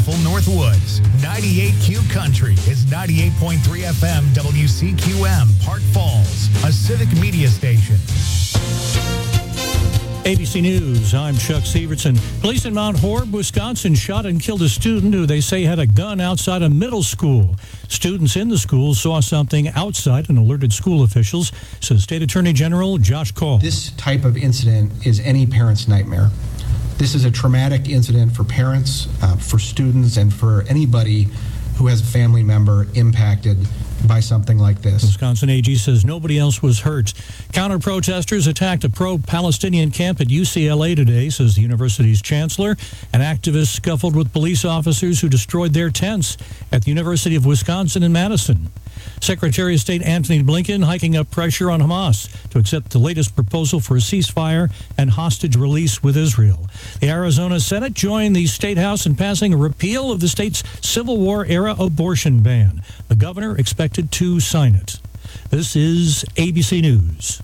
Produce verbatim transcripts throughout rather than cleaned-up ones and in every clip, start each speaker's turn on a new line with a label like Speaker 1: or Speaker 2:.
Speaker 1: beautiful Northwoods. ninety-eight Q Country is ninety-eight point three F M W C Q M, Park Falls, a civic media station.
Speaker 2: A B C News, I'm Chuck Severson. Police in Mount Horeb, Wisconsin shot and killed a student who they say had a gun outside a middle school. Students in the school saw something outside and alerted school officials, says State Attorney General Josh Cole.
Speaker 3: This type of incident is any parent's nightmare. This is a traumatic incident for parents, uh, for students, and for anybody who has a family member impacted by something like this.
Speaker 2: Wisconsin A G says nobody else was hurt. Counter-protesters attacked a pro-Palestinian camp at U C L A today, says the university's chancellor. And activists scuffled with police officers who destroyed their tents at the University of Wisconsin in Madison. Secretary of State Antony Blinken hiking up pressure on Hamas to accept the latest proposal for a ceasefire and hostage release with Israel. The Arizona Senate joined the State House in passing a repeal of the state's Civil War-era abortion ban. The governor expected to sign it. This is A B C News.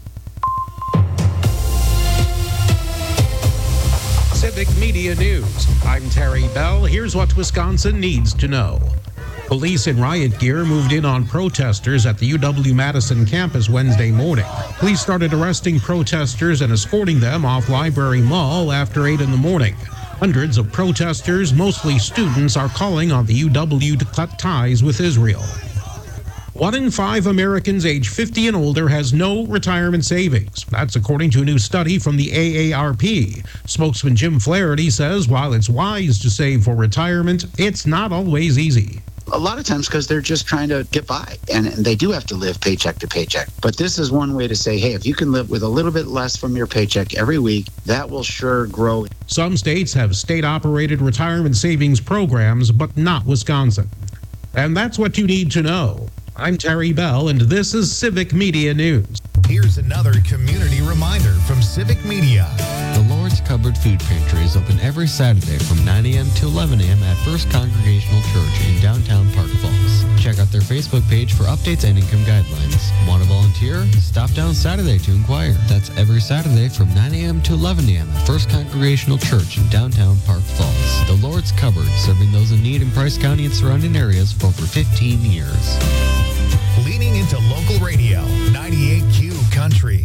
Speaker 4: Civic Media News. I'm Terry Bell. Here's what Wisconsin needs to know. Police in riot gear moved in on protesters at the U W-Madison campus Wednesday morning. Police started arresting protesters and escorting them off Library Mall after eight in the morning. Hundreds of protesters, mostly students, are calling on the U W to cut ties with Israel. One in five Americans age fifty and older has no retirement savings. That's according to a new study from the A A R P. Spokesman Jim Flaherty says while it's wise to save for retirement, it's not always easy.
Speaker 5: A lot of times because they're just trying to get by, and they do have to live paycheck to paycheck. But this is one way to say, hey, if you can live with a little bit less from your paycheck every week, that will sure grow.
Speaker 4: Some states have state-operated retirement savings programs, but not Wisconsin. And that's what you need to know. I'm Terry Bell, and this is Civic Media News.
Speaker 1: Here's another community reminder from Civic Media.
Speaker 6: The Lord's Cupboard Food Pantry is open every Saturday from nine a.m. to eleven a.m. at First Congregational Church in downtown Park Falls. Check out their Facebook page for updates and income guidelines. Want to volunteer? Stop down Saturday to inquire. That's every Saturday from nine a.m. to eleven a.m. at First Congregational Church in downtown Park Falls. The Lord's Cupboard, serving those in need in Price County and surrounding areas for over fifteen years.
Speaker 1: Leaning into local radio, ninety-eight Q Country.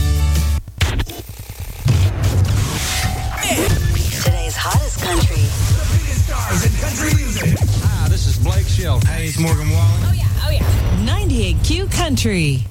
Speaker 7: Today's hottest country.
Speaker 8: The biggest stars in country music.
Speaker 9: Hi, this is Blake Shelton.
Speaker 8: Hey, it's Morgan Wallen.
Speaker 7: Oh, yeah, oh, yeah.
Speaker 10: ninety-eight Q Country.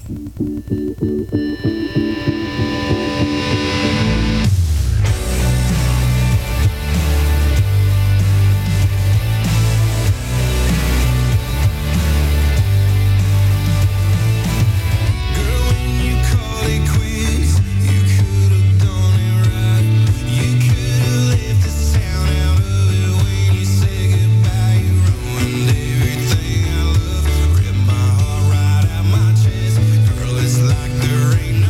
Speaker 8: Like there ain't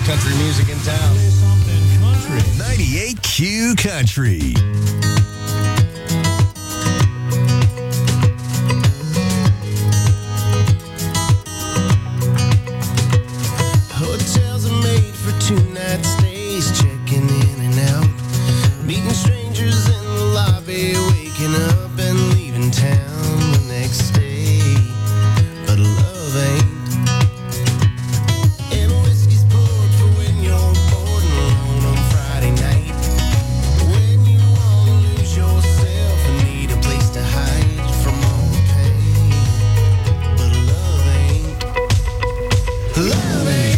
Speaker 9: country music in town.
Speaker 1: ninety-eight Q Country.
Speaker 11: Hotels are made for two-night stays, checking in and out, meeting strangers in the lobby, waking up and leaving town the next day. But love ain't. And whiskey's poured for when you're bored and alone on Friday night, when you wanna lose yourself and need a place to hide from all the pain. But love ain't. Love ain't.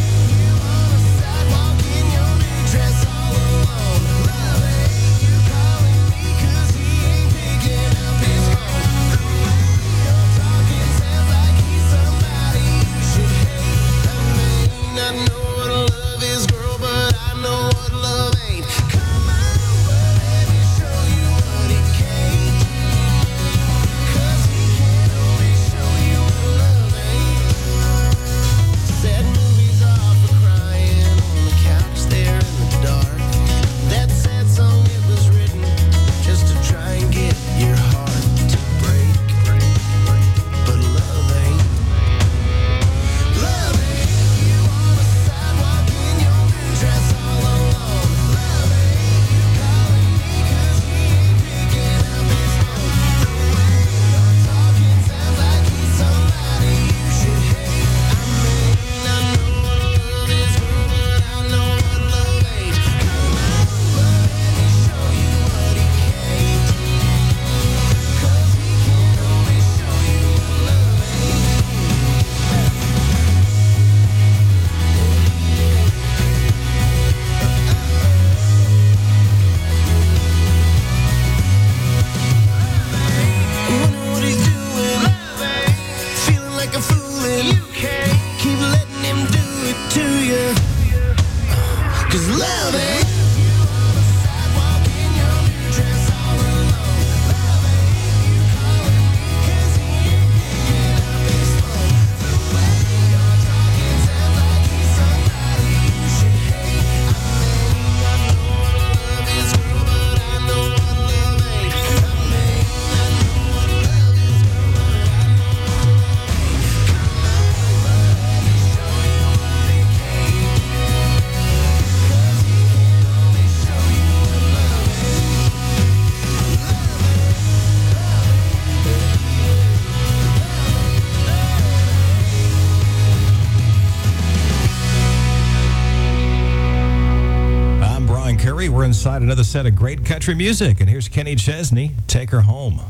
Speaker 12: We're inside another set of great country music, and here's Kenny Chesney, Take Her Home.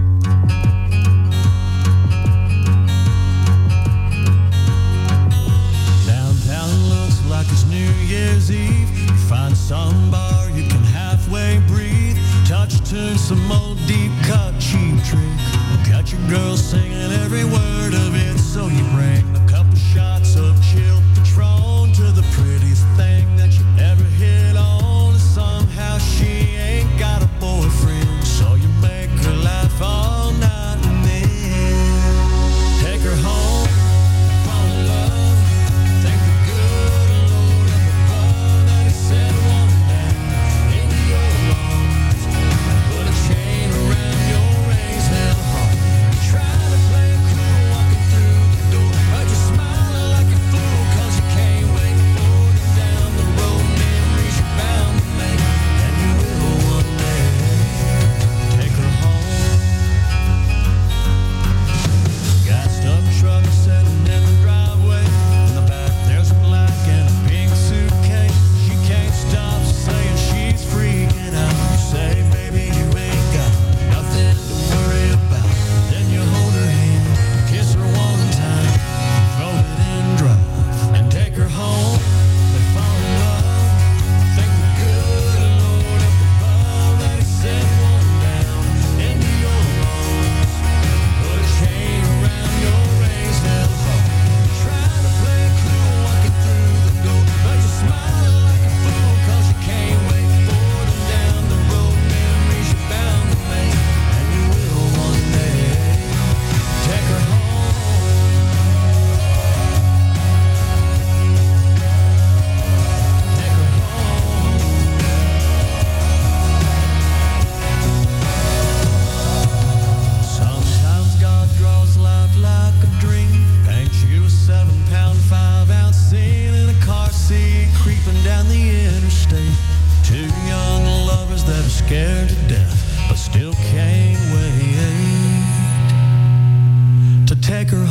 Speaker 11: Downtown looks like it's New Year's Eve. You find some bar you can halfway breathe. Touch tune, some old deep cut cheap trick. Got your girl singing every word of it, so you bring a couple shots of chilled Patron to the prettiest thing that you ever hit on. Somehow she ain't got a boyfriend, so you make her laugh all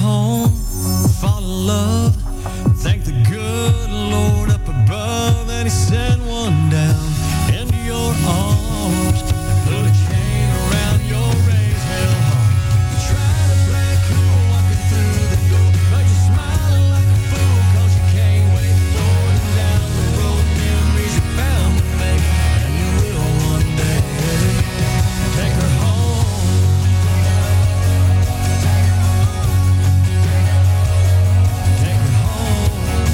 Speaker 11: home, fall in love. Thank the good Lord up above, and he sent one down into your arms. Put a chain around your raised hell heart. You try to play cool walking through the door, but you smile like a fool cause you can't wait forward and down the road. Memories you're bound to make, and you will one day. Take her home. Take her home.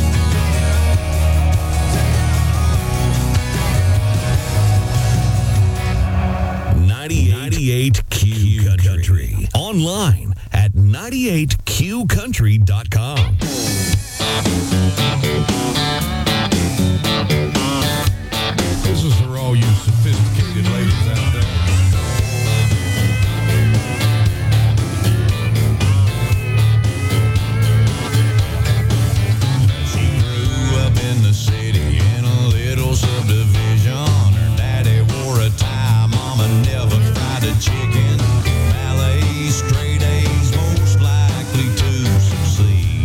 Speaker 13: ninety-eight Q Country. Online at ninety-eight q country dot com.
Speaker 12: This is for all you sophisticated ladies out there.
Speaker 11: She grew up in the city in a little subdivision. Her daddy wore a tie, mama never fried a chicken. Ballet, straight A's, most likely to succeed.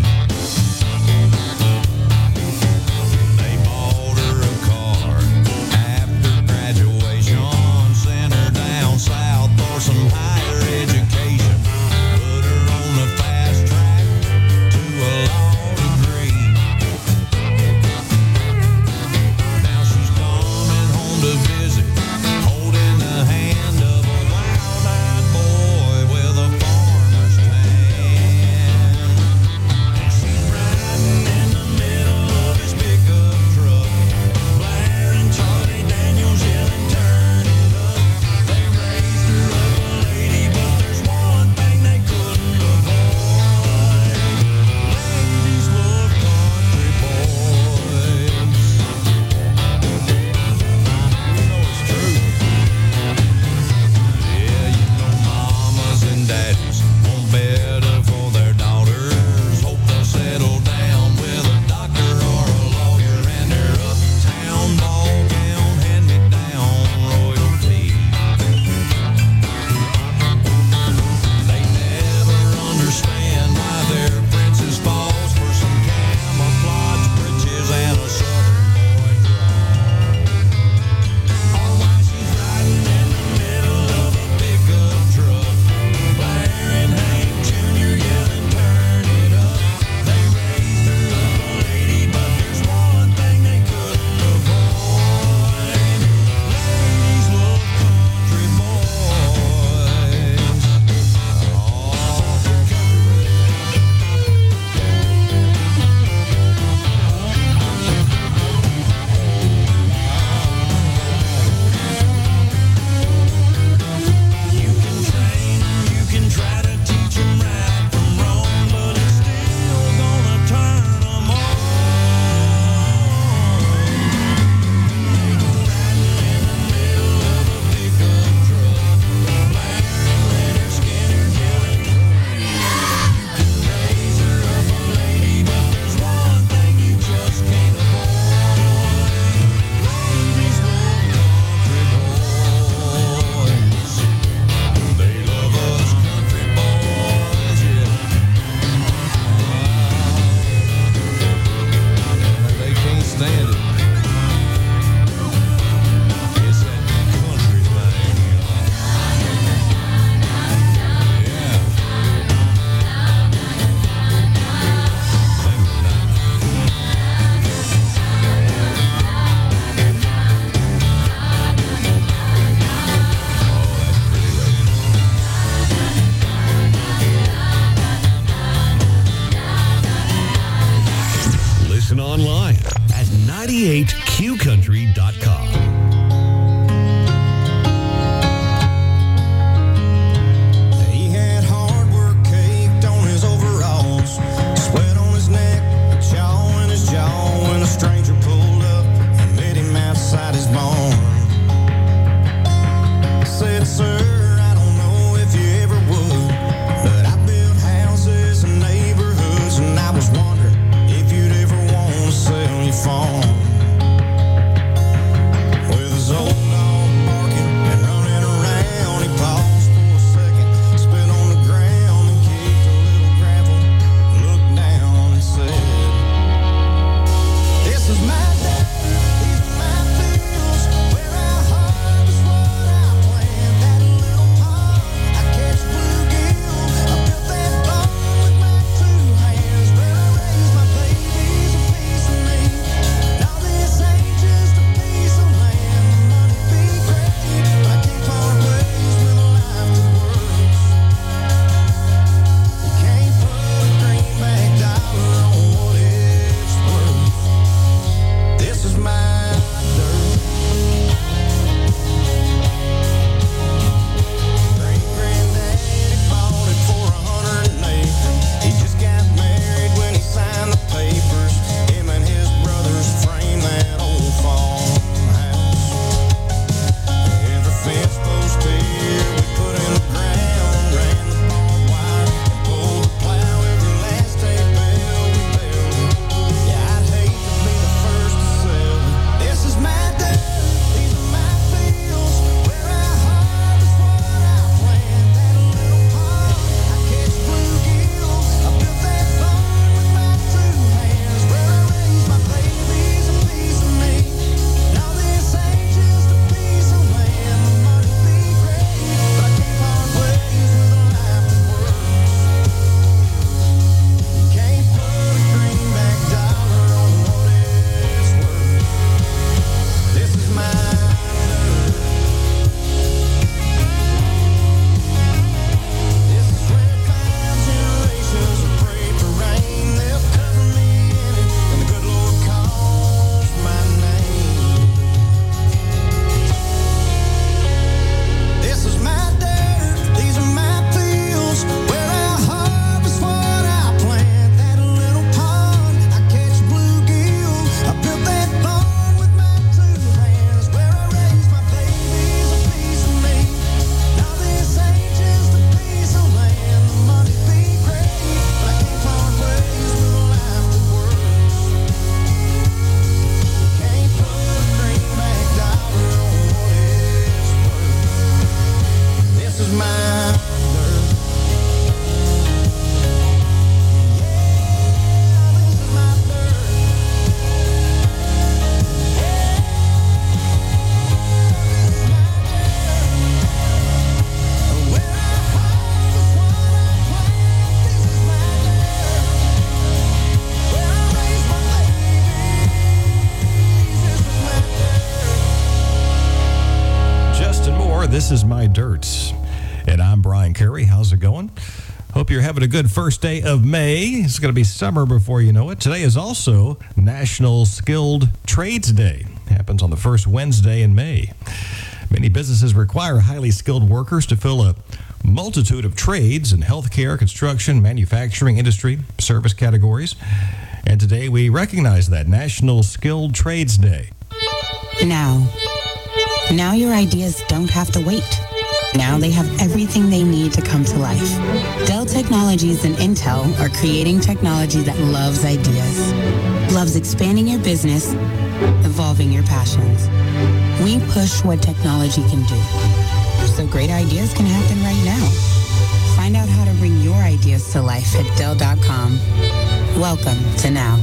Speaker 11: They bought her a car after graduation, sent her down south for some higher education, put her on the fast track to a law degree. Now she's coming home to visit, holding the hand of a wild-eyed boy with a farmer's tan. And she's riding in the middle of his pickup truck, blaring Charlie Daniels, yelling, "Turn it up." They raised her up a lady, but there's one thing they couldn't avoid. Ladies love country boys. You know it's true. Yeah, you know mamas and daddies want better for their daughters. Hope they'll settle down with a doctor or a lawyer, and their uptown ball gown hand-me-down royalty. They never understand why their princess falls for some camouflage breeches and a southern boy draw. Or why she's riding in the middle of a pickup truck, blaring Hank Junior, yelling, "Turn it up." They raised her up a lady, but there's one thing they couldn't avoid. Ladies love country boys. All the country. You can train 'em, you can try to teach 'em right from wrong, but it's still gonna turn 'em on. Riding in the middle of a pickup truck, blaring Leonard Skinner, yelling, "You can raise her up a lady, but there's one thing you just can't avoid. Ladies love country boys. They love us country boys, yeah. They can't stand it. It's that country thing, you know. Yeah.
Speaker 13: Listen online at ninety-eight q country dot com.
Speaker 11: He had hard work caked on his overalls, sweat on his neck, a chaw in his jaw, when a stranger pulled up and met him outside his barn. Said, "Sir, I don't know if you ever would, but I built houses and neighborhoods, and I was wondering if you'd ever want to sell your farm."
Speaker 12: This is My Dirt. And I'm Brian Curry. How's it going? Hope you're having a good first day of May. It's going to be summer before you know it. Today is also National Skilled Trades Day. Happens on the first Wednesday in May. Many businesses require highly skilled workers to fill a multitude of trades in healthcare, construction, manufacturing, industry, service categories. And today we recognize that National Skilled Trades Day.
Speaker 14: Now. Now your ideas don't have to wait. Now they have everything they need to come to life. Dell Technologies and Intel are creating technology that loves ideas, loves expanding your business, evolving your passions. We push what technology can do, so great ideas can happen right now. Find out how to bring your ideas to life at Dell dot com. Welcome to Now.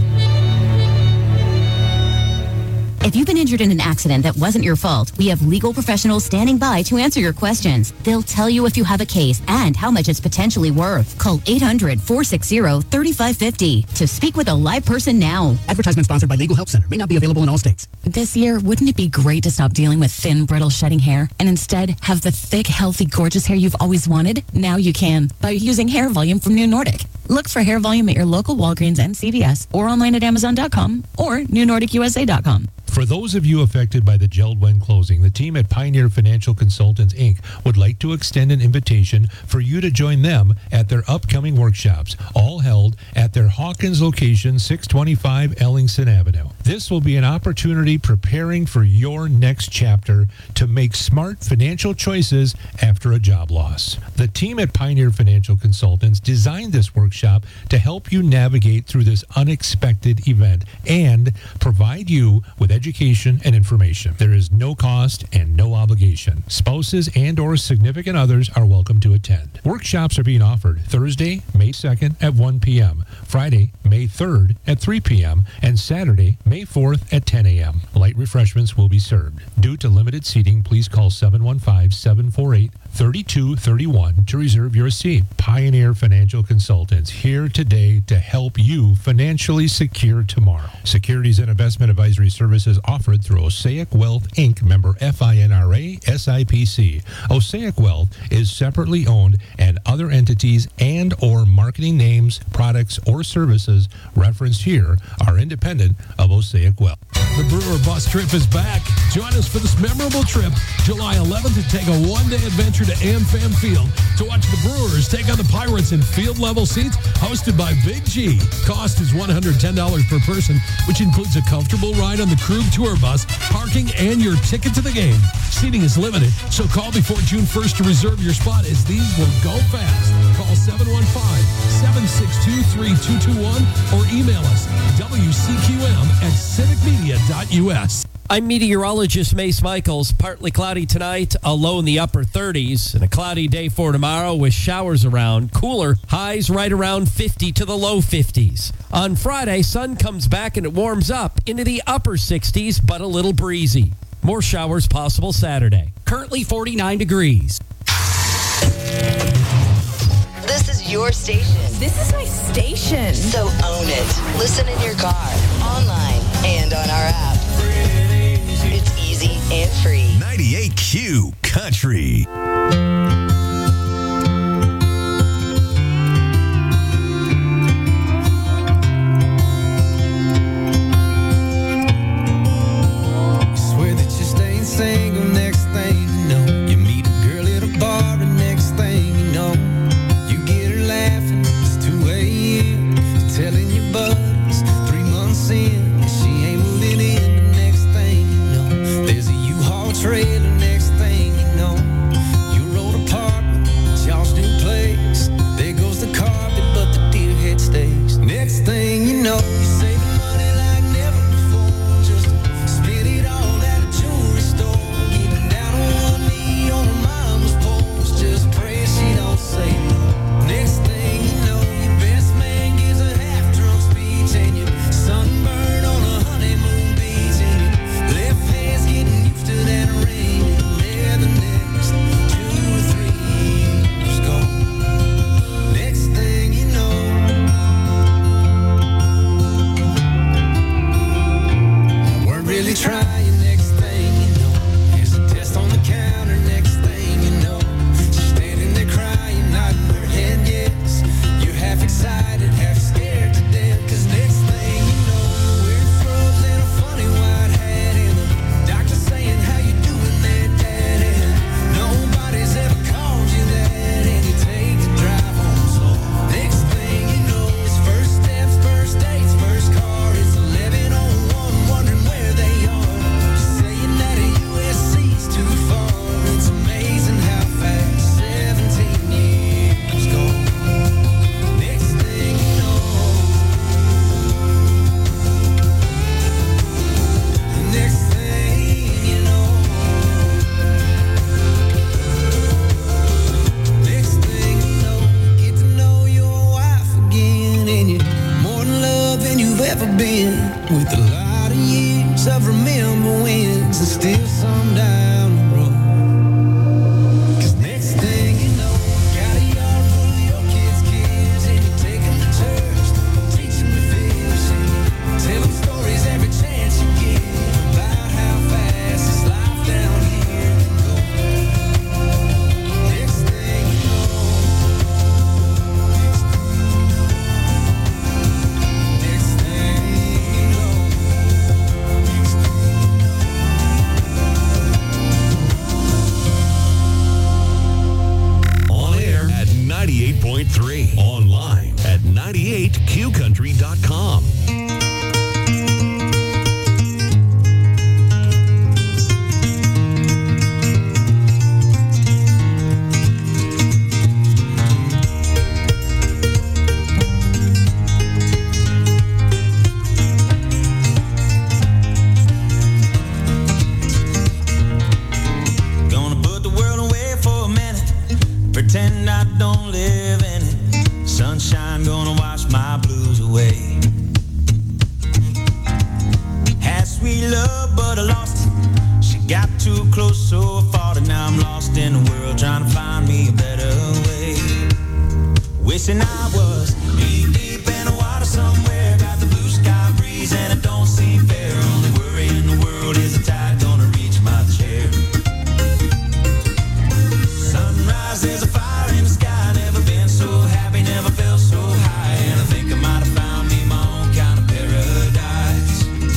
Speaker 15: If you've been injured in an accident that wasn't your fault, we have legal professionals standing by to answer your questions. They'll tell you if you have a case and how much it's potentially worth. Call eight hundred, four six zero, three five five zero to speak with a live person now.
Speaker 16: Advertisement sponsored by Legal Help Center. May not be available in all states.
Speaker 17: This year, wouldn't it be great to stop dealing with thin, brittle, shedding hair and instead have the thick, healthy, gorgeous hair you've always wanted? Now you can by using Hair Volume from New Nordic. Look for Hair Volume at your local Walgreens and C V S or online at Amazon dot com or New Nordic U S A dot com.
Speaker 18: For those of you affected by the Jeld-Wen closing, the team at Pioneer Financial Consultants, Incorporated would like to extend an invitation for you to join them at their upcoming workshops, all held at their Hawkins location, six twenty-five Ellingson Avenue. This will be an opportunity preparing for your next chapter to make smart financial choices after a job loss. The team at Pioneer Financial Consultants designed this workshop to help you navigate through this unexpected event and provide you with education and information. There is no cost and no obligation. Spouses and or significant others are welcome to attend. Workshops are being offered Thursday, May second at one p.m., Friday, May third at three p.m., and Saturday, May fourth at ten a.m. Light refreshments will be served. Due to limited seating, please call seven one five, seven four eight, three two three one to reserve your seat. Pioneer Financial Consultants, here today to help you financially secure tomorrow. Securities and investment advisory services offered through Osaic Wealth, Incorporated, member FINRA, S I P C. Osaic Wealth is separately owned, and other entities and or marketing names, products, or services referenced here are independent of Osaic Wealth.
Speaker 19: The Brewer Bus Trip is back. Join us for this memorable trip, July eleventh, to take a one-day adventure to AmFam Field to watch the Brewers take on the Pirates in field-level seats hosted by Big G. Cost is one hundred ten dollars per person, which includes a comfortable ride on the Krug Tour Bus, parking, and your ticket to the game. Seating is limited, so call before June first to reserve your spot, as these will go fast. Call seven one five, seven six two, three two two one or email us W C Q M at civic media dot U S.
Speaker 20: I'm meteorologist Mace Michaels. Partly cloudy tonight, a low in the upper thirties, and a cloudy day for tomorrow with showers around. Cooler, highs right around fifty to the low fifties. On Friday, sun comes back and it warms up into the upper sixties, but a little breezy. More showers possible Saturday. Currently forty-nine degrees.
Speaker 7: This is your station.
Speaker 10: This is my station.
Speaker 7: So own it. Listen in your car, online, and on our app. It's easy and free.
Speaker 13: ninety-eight Q Country.
Speaker 8: Swear that you staying single, next thing you know, you meet a girl at a bar, and next thing you know, you get her laughing. It's two a.m. telling your buddies three months in, she ain't moving in. The next thing you know, there's a U-Haul trailer. Next thing you know, you rode apart. in you, more in love than you've ever been. With a lot of years of remember wins and still some down the road. 'Cause next thing you know, got a yard full of your kids' kids, and you're taking the church, teaching the fish, and telling stories every chance you get about how fast this life down here can go. Next thing you know, next thing you know,
Speaker 13: On air at ninety-eight point three. Online at ninety-eight q country dot com.
Speaker 8: gonna put the world away for a minute, pretend I don't live in it. Sunshine gonna wash my blues away. Had sweet love, but I lost it. She got too close, so I fought it. Now I'm lost in the world, trying to find me a better way. Wishing I was deep, deep in the water somewhere. Got the blue sky breeze, and it don't seem fair. Only worry in the world is the tide gonna reach my chair. Sunrise, there's a fire in the sky. Never been so happy, never felt so high. And I think I might have found me my own kind of paradise.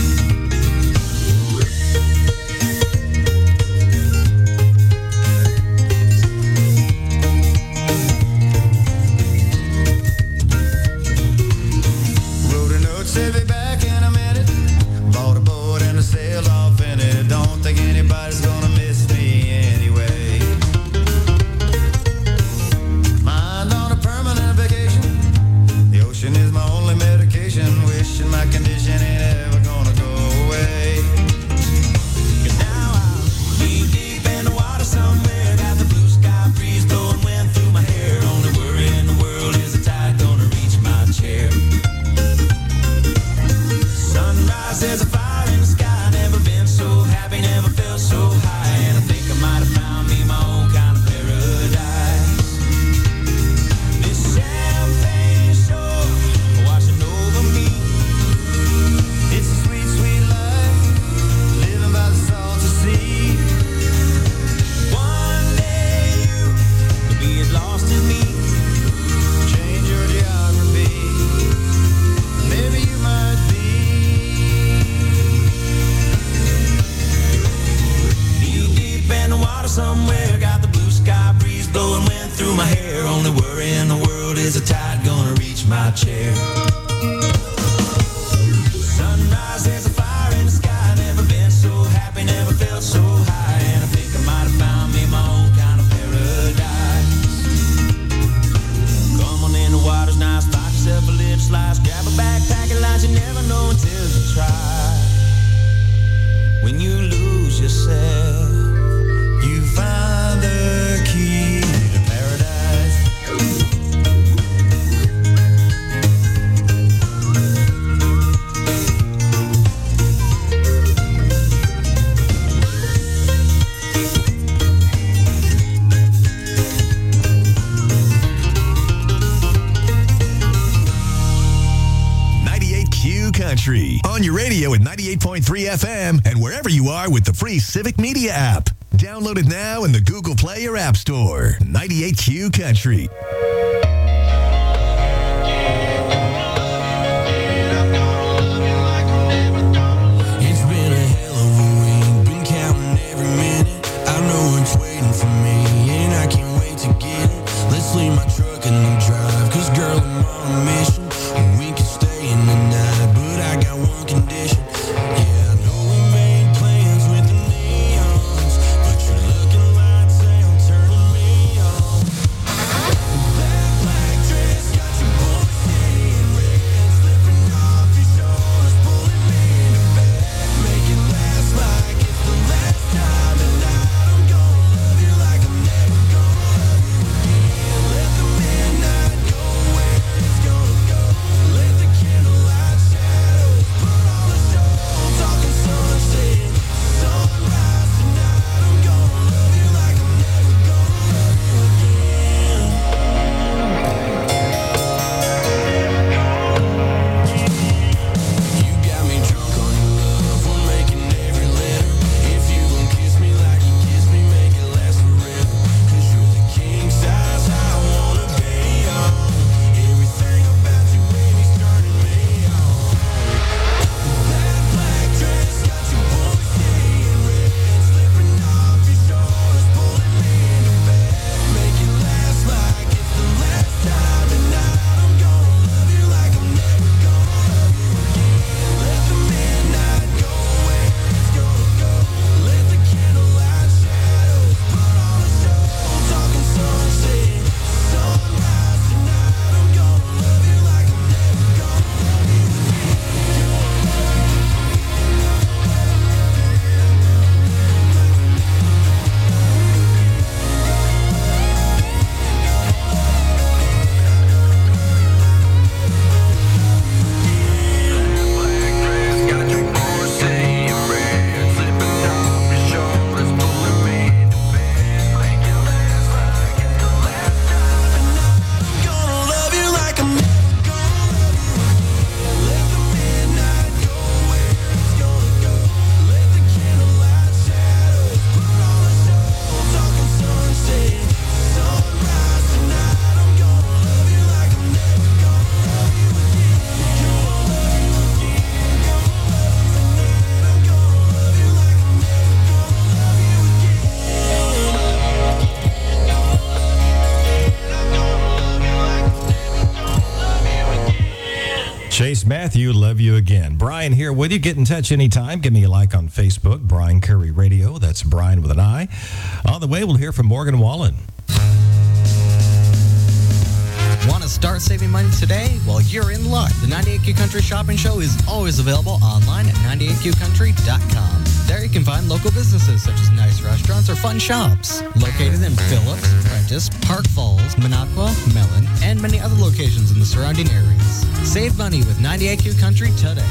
Speaker 8: Wrote a note, said be back in a minute. Bought a boat and I sailed off in it. Don't think anybody's gonna miss me anyway. Mind on a permanent vacation. The ocean is my only medication. Wishing my condition ain't ever gonna go away. 'Cause now I'm deep, deep in the water somewhere. Got the blue sky breeze blowing wind through my hair. Only worry in the world is the tide gonna reach my chair. Sunrise, there's a fire in the sky. Never been so happy, never felt so high. And I think I might have found me my own kind of paradise. This champagne shore washing over me. It's a sweet, sweet life, living by the salty sea. One day you'll be as lost as me. Change your geography. Maybe you might be deep, deep in the water somewhere. Got the blue sky breeze blowing wind through my hair. Only worry in the world is the tide gonna reach my chair. Sunrise, there's a fire in the sky. Never been so happy, never felt so high. And I think I might have found me my own kind of paradise. Come on in, the water's nice. Buy yourself a lip slice. Grab a backpack and lunch. You never know until you try. When you lose yourself, you find the key to paradise.
Speaker 13: ninety-eight Q Country. On your radio at ninety-eight point three F M and wherever you are with the free Civic Media app. Download it now in the Google Play or App Store. ninety-eight Q Country.
Speaker 8: It's been a hell of a week, been counting every minute. I know it's waiting for me, and I can't wait to get it. Let's leave my truck in the drive, 'cause girl, I'm on a mission. We can stay in the night, but I got one condition. Yeah, I know we made plans with the neons, but your looking lights, they don't turning me on.
Speaker 12: Chase Matthew, love you again. Brian here with you. Get in touch anytime. Give me a like on Facebook, Brian Curry Radio. That's Brian with an I. On the way, we'll hear from Morgan Wallen.
Speaker 6: Want to start saving money today? Well, you're in luck. The ninety-eight Q Country Shopping Show is always available online at ninety-eight q country dot com. There you can find local businesses such as nice restaurants or fun shops. Located in Phillips, Prentice, Park Falls, Minocqua, Mellon, and many other locations in the surrounding areas. Save money with ninety-eight Q Country today.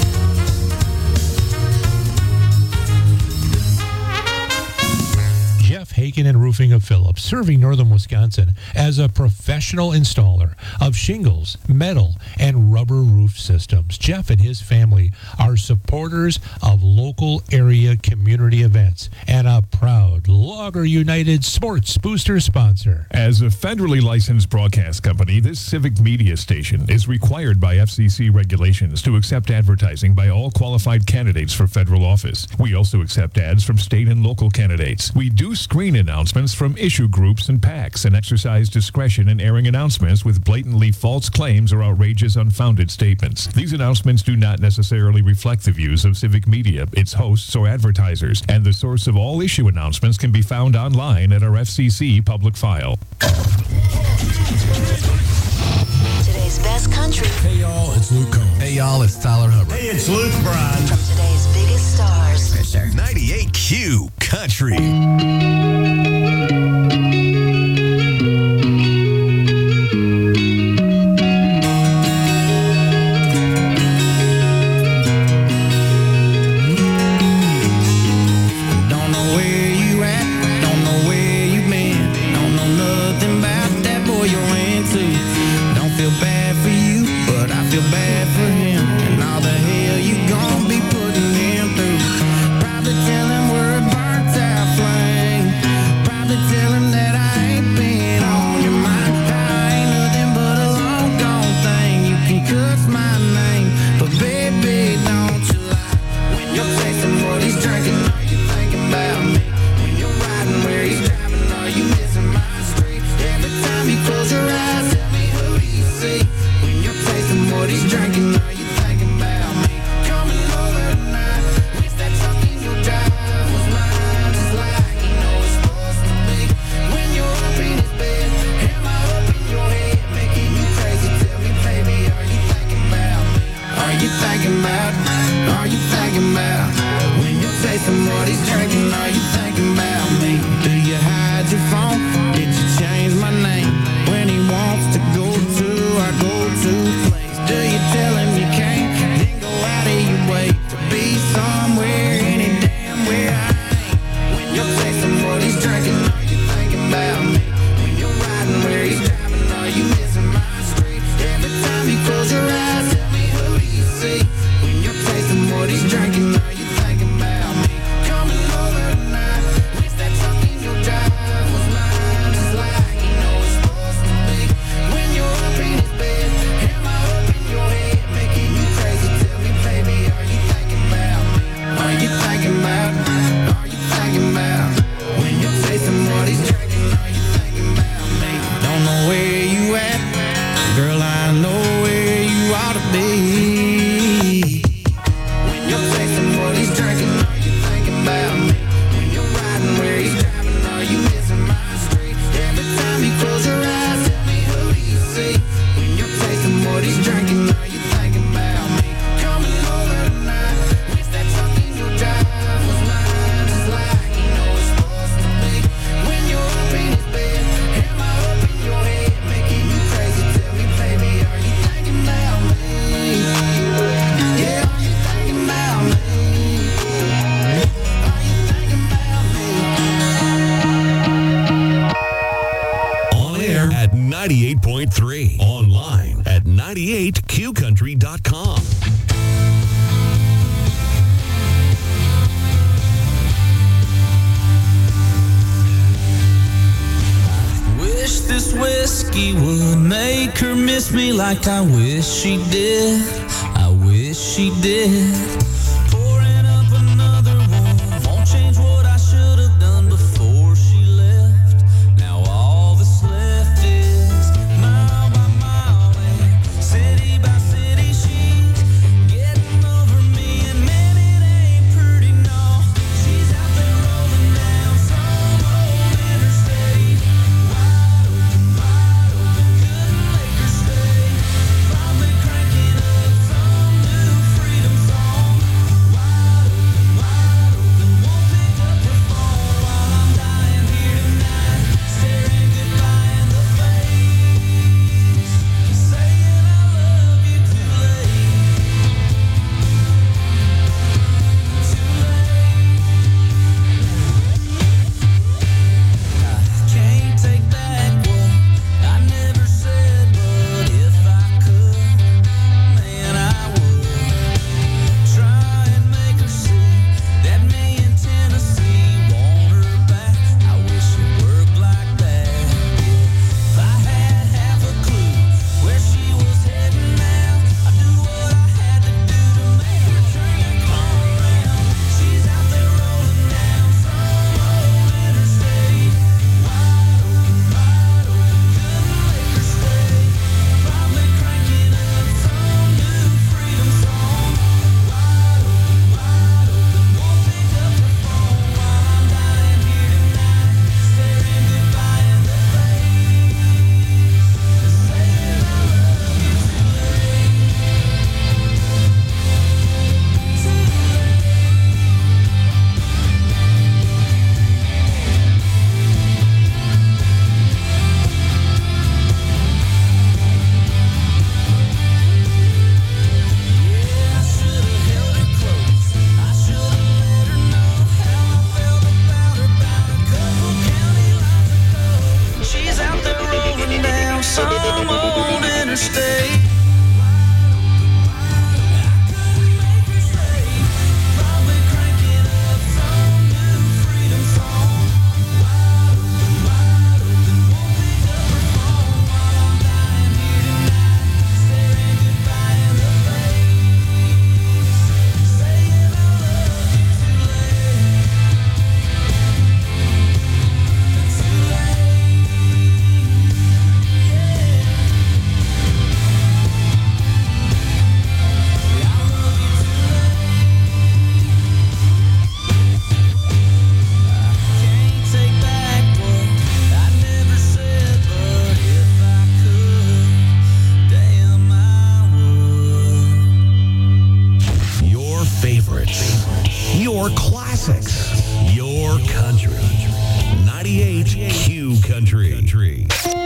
Speaker 18: Jeff Hagen and Roofing of Phillips, serving northern Wisconsin as a professional installer of shingles, metal, and rubber roof systems. Jeff and his family are supporters of local area community events and a proud Logger United Sports Booster sponsor.
Speaker 21: As a federally licensed broadcast company, this civic media station is required by F C C regulations to accept advertising by all qualified candidates for federal office. We also accept ads from state and local candidates. We do screen announcements from issue groups and PACs and exercise discretion in airing announcements with blatantly false claims or outrageous unfounded statements. These announcements do not necessarily reflect the views of civic media, its hosts, or advertisers, and the source of all issue announcements can be found online at our F C C public file.
Speaker 7: Today's best country.
Speaker 9: Hey, y'all, it's Luke Combs.
Speaker 13: Hey, y'all, it's Tyler Hubbard.
Speaker 9: Hey, it's Luke Bryan.
Speaker 7: From today's biggest stars.
Speaker 13: Right there. ninety-eight Q Country. ninety-eight point three. Online at ninety-eight q country dot com.
Speaker 8: Wish this whiskey would make her miss me like I wish she did. I wish she did. Pouring up another one won't change what I should have done before she left. Now all that's left is mile by mile and city by city she
Speaker 13: Your classics. Your country. ninety-eight Q Country. Country.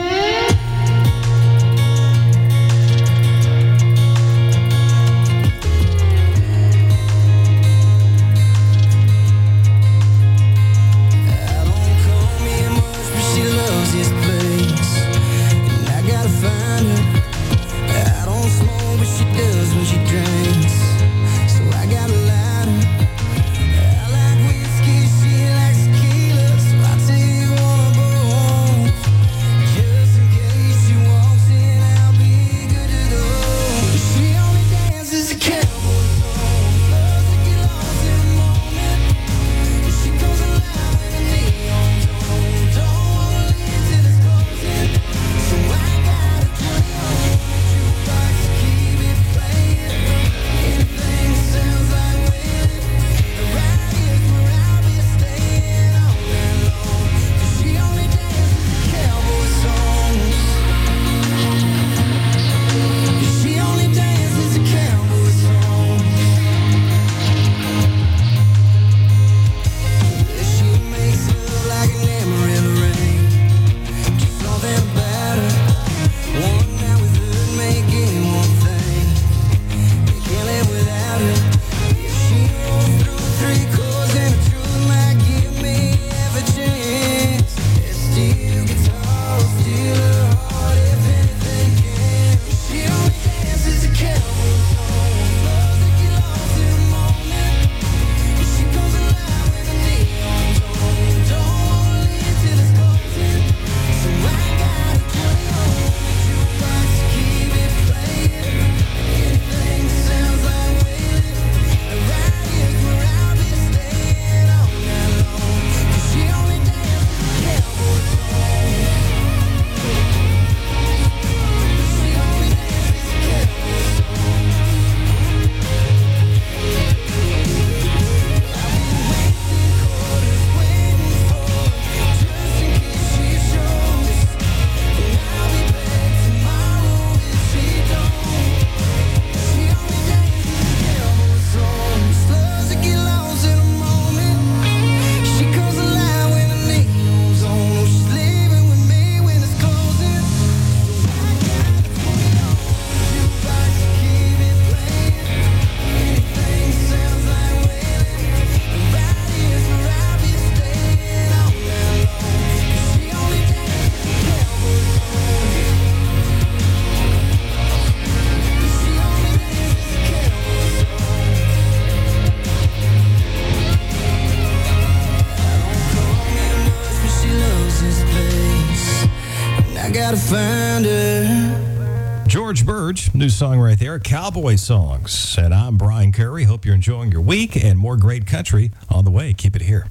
Speaker 12: George Burge, new song right there, Cowboy Songs. And I'm Brian Curry. Hope you're enjoying your week and more great country on the way. Keep it here.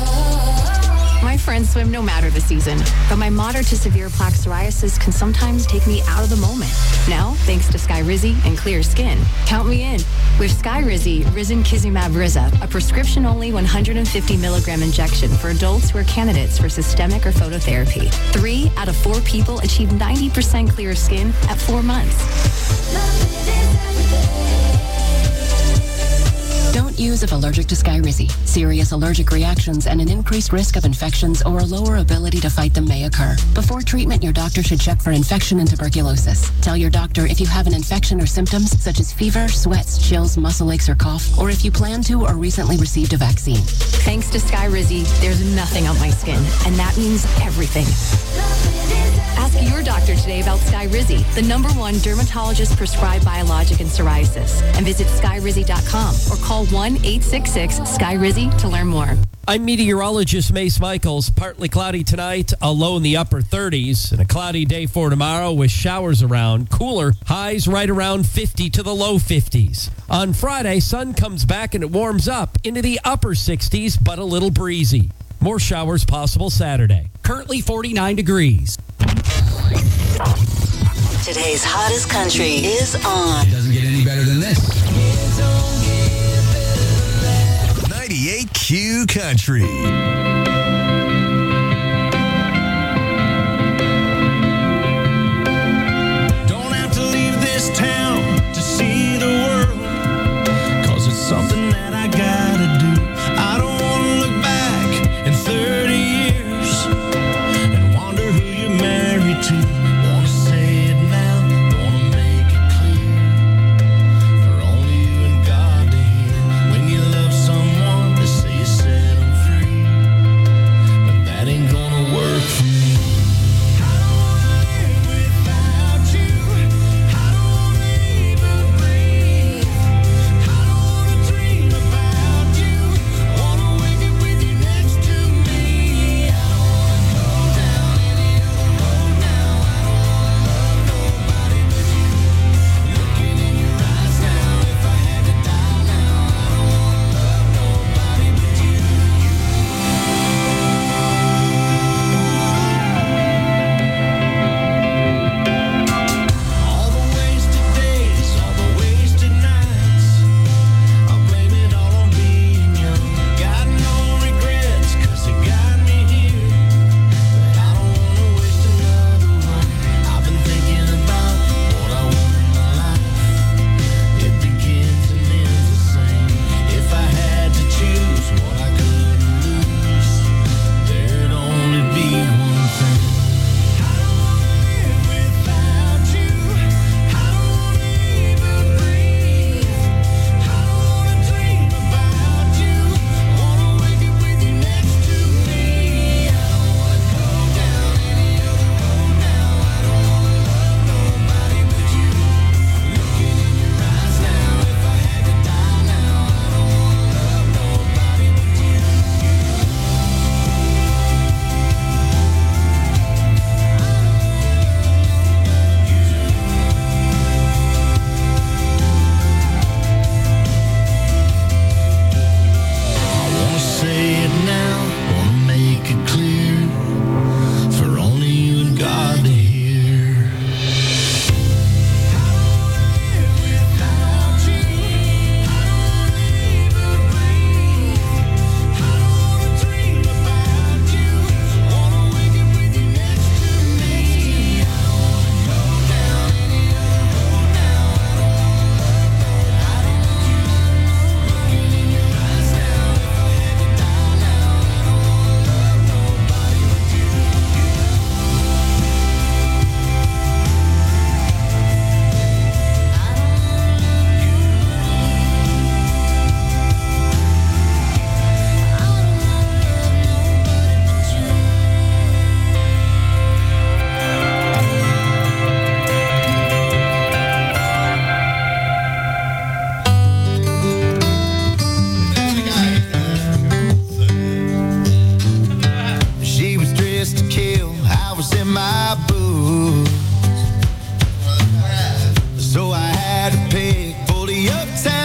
Speaker 3: My friends swim no matter the season, but my moderate to severe plaque psoriasis can sometimes take me out of the moment. Now, thanks to Skyrizi and clear skin, count me in. With Skyrizi, Risankizumab Riza, a prescription-only one hundred fifty milligram injection for adults who are candidates for systemic or phototherapy. Three out of four people achieve ninety percent clear skin at four months.
Speaker 17: Don't use if allergic to Skyrizi. Serious allergic reactions and an increased risk of infections or a lower ability to fight them may occur. Before treatment, your doctor should check for infection and tuberculosis. Tell your doctor if you have an infection or symptoms such as fever, sweats, chills, muscle aches, or cough, or if you plan to or recently received a vaccine.
Speaker 3: Thanks to Skyrizi, there's nothing on my skin, and that means everything. Ask your doctor today about Skyrizi, the number one dermatologist-prescribed biologic in psoriasis, and visit skyrizi dot com or call one eight six six Skyrizi to learn more.
Speaker 20: I'm meteorologist Mace Michaels. Partly cloudy tonight, a low in the upper thirties, and a cloudy day for tomorrow with showers around. Cooler, highs right around fifty to the low fifties. On Friday, sun comes back and it warms up into the upper sixties, but a little breezy. More showers possible Saturday. Currently forty-nine degrees.
Speaker 7: Today's hottest country is on.
Speaker 9: It doesn't get any better than this.
Speaker 13: ninety-eight Q Country.
Speaker 11: Don't have to leave this town to see the world, 'cause it's something that I gotta do.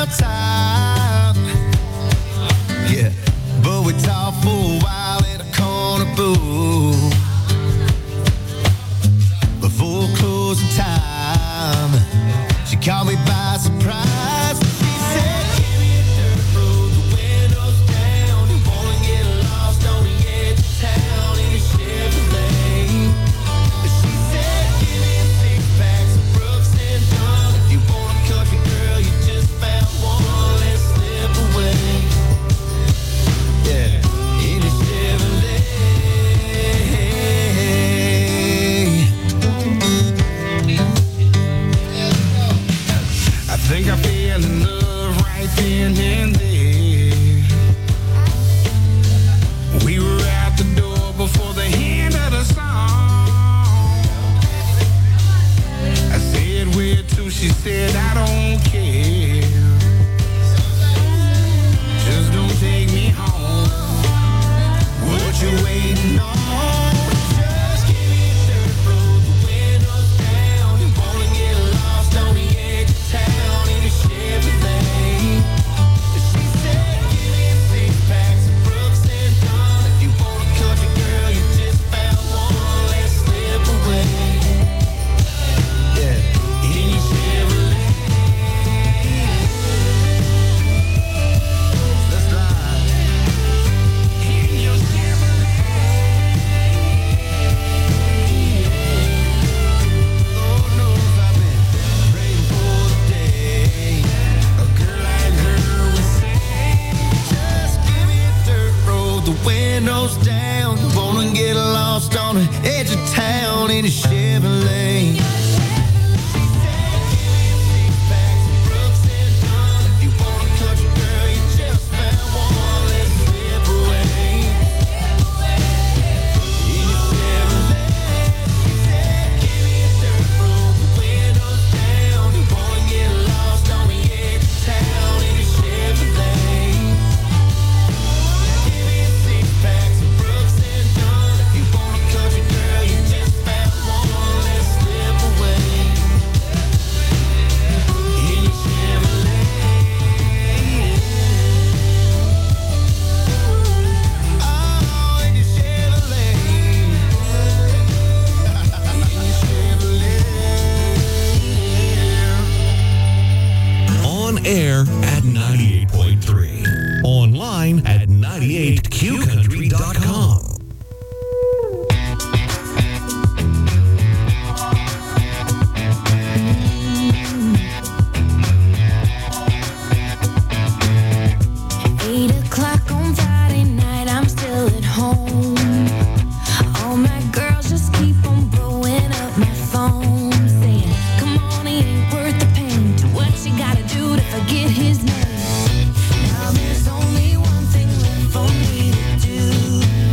Speaker 8: time. Yeah, but we talked for a while at a corner booth before closing time. She caught me by surprise. She said, "Give me a dirt road, the windows down. You wanna get lost on the edge of town in a Chevrolet." She said, "Give me a six pack, some Brooks and Dunn. If you want a country girl, you just found one. Let's slip away." Yeah, in a Chevrolet. I think I fell in love right then and there. We were out the door before the end of the song. I said, "Where to?" She said, "I don't care. Just don't take me home. What you waiting on? Just give me a dirt road, the windows down. You wanna get lost on the edge of town in a Chevrolet." She said, "Give me a six pack, some Brooks and Dunn. If you want a country girl, you just found one. Let's slip away." Yeah, in your Chevrolet. Let's ride. In your Lord knows I've been praying for the day a girl like her would say, "Just give me a dirt road, the windows down. Wanna get lost on the edge of town in a Chevrolet." She said, "Give me a six pack, some Brooks and Dunn. If you want a country girl, you just found one. Let's slip away." In your Chevrolet. She said, "Give me a dirt road, the windows down. You wanna get lost on the edge of town in a Chevrolet." Give me a six pack, some Brooks and Dunn. If you want a country girl, you just found one. Let's slip away. In your Chevrolet. Oh, in your Chevrolet.
Speaker 13: On air at ninety-eight point three. Online at ninety-eight q country dot com.
Speaker 2: Eight o'clock on Friday night, I'm still at home. All my girls just keep on blowing up my phone, saying, "Come on, he ain't worth the pain. Do what you gotta do to forget his name." Now there's only one thing left for me to do.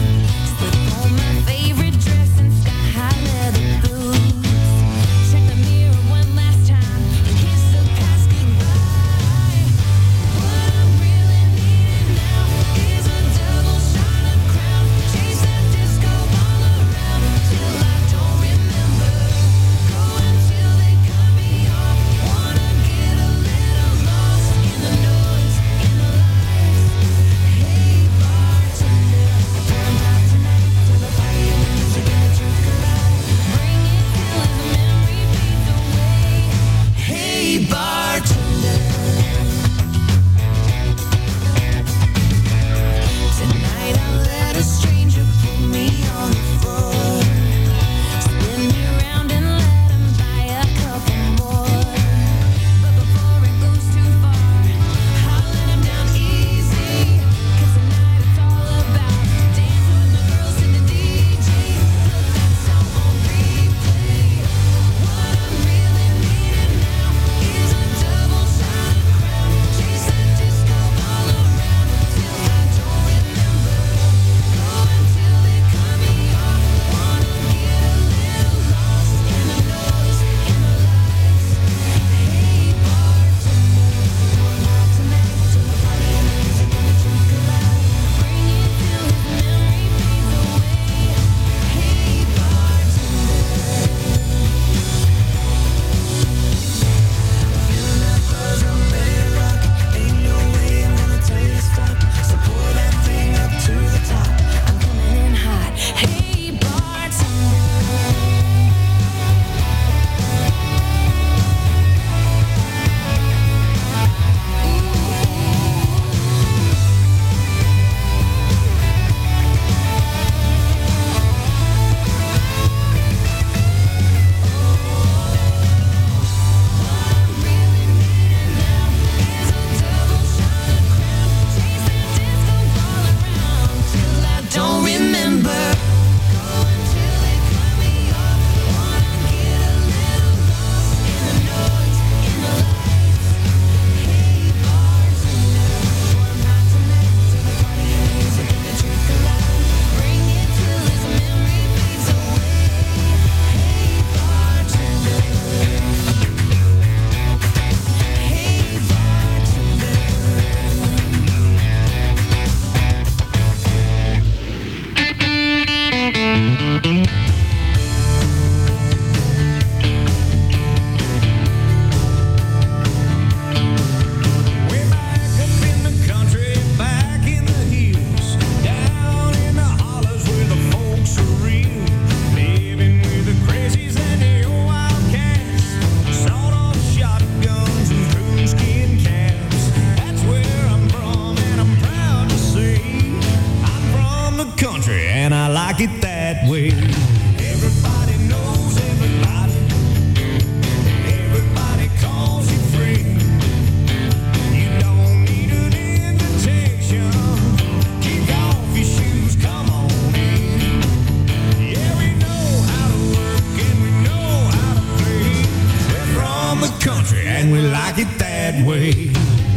Speaker 11: like it that way. Everybody knows everybody. Everybody calls you friend. You don't need an invitation. Kick off your shoes, come on in. Yeah, we know how to work and we know how to play. We're from the country and we like it that way.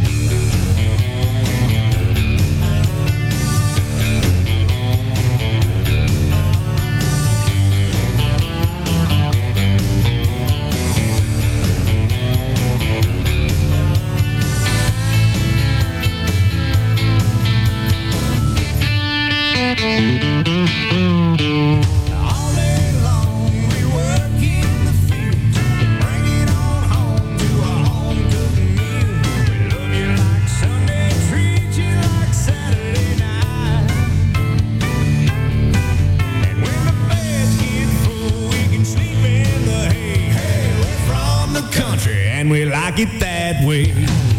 Speaker 11: All day long we work in the field, bring it on home to a home cooked meal. We love you like Sunday, treat you like Saturday night. And when the beds get full, we can sleep in the hay. Hey, we're from the country and we like it that way.